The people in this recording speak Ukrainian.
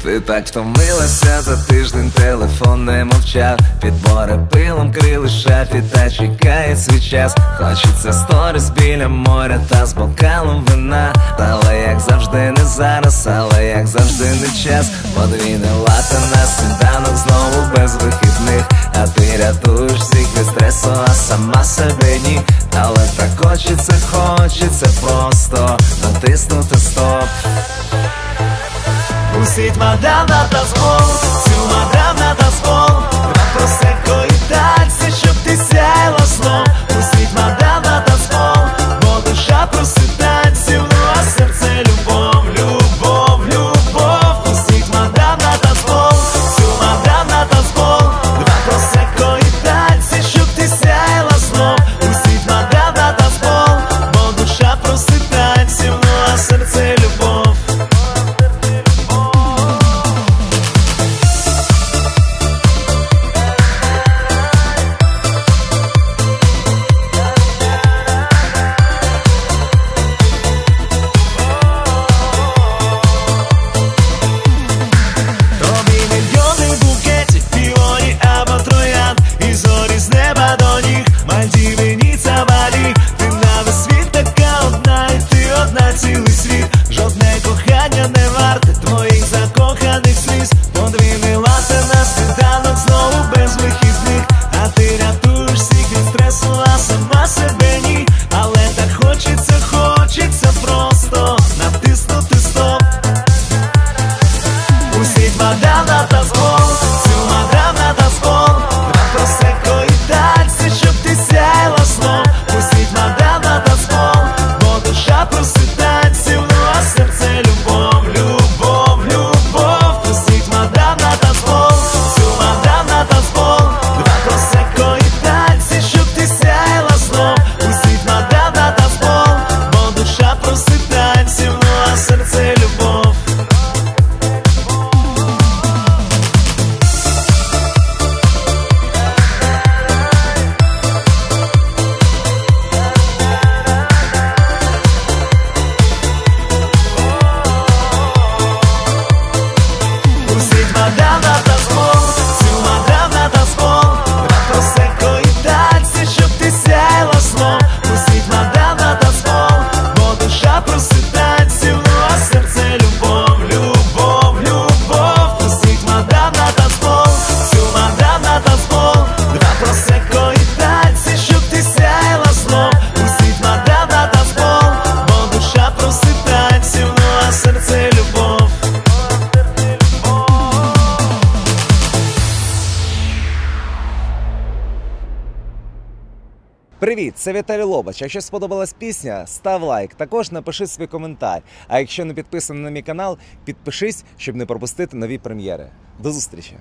Ти так втомилася, за тиждень телефон не мовчав. Підбори пилом крили шафі, та чекає свій час. Хочеться сторіс біля моря та з бокалом вина. Але як завжди не зараз, але як завжди не час. Подвійне лате на сніданок, знову без вихідних. А ти рятуєш всіх від стресу, а сама себе ні. Але так хочеться просто натиснути стоп. Пустіть мадам на танцпол, цю мадам на танцпол. Два просеко і танці, щоб ти сяяла сном. Пустіть мадам на танцпол, бо душа просить танців, ну а серце любов, любов, любов. Пустіть мадам на танцпол, цю мадам на танцпол. Два просеко і танці, щоб ти сяяла сном. Пустіть мадам на танцпол, бо душа просить танців, ну а серце любов. Цілий світ, жодне кохання не варте твоїх закоханих сліз. Подвійне лате на сніданок, знову без вихідних. А ти рятуєш всіх від стресу, а сама себе ні. Але так хочеться просто натиснути стоп. Пустіть мадам на танцпол, цю мадам на танцпол. Два просеко і танці, щоб ти сяяла сном. Пустіть мадам на танцпол, бо душа просить танців, ну а серце любов, любов, любов. Пустіть мадам на танцпол, цю мадам на танцпол. Два просеко і танці, щоб ти сяяла сном. Пустіть мадам на танцпол, бо душа просить танців, ну а серце любов. Мадам на танцпол, цю мадам на танцпол. Два просеко і танці, щоб ти сяяла сном. Пустіть мадам на танцпол, бо душа просить танців, ну а серце любов, любов, любов. Пустіть мадам на танцпол, цю мадам на танцпол. Два просеко і танці, щоб ти сяяла сном. Пустіть мадам на танцпол, бо душа просить танців, ну а серце любов. Привіт, це Віталій Лобач. Якщо сподобалась пісня, став лайк. Також напиши свій коментар. А якщо не підписаний на мій канал, підпишись, щоб не пропустити нові прем'єри. До зустрічі!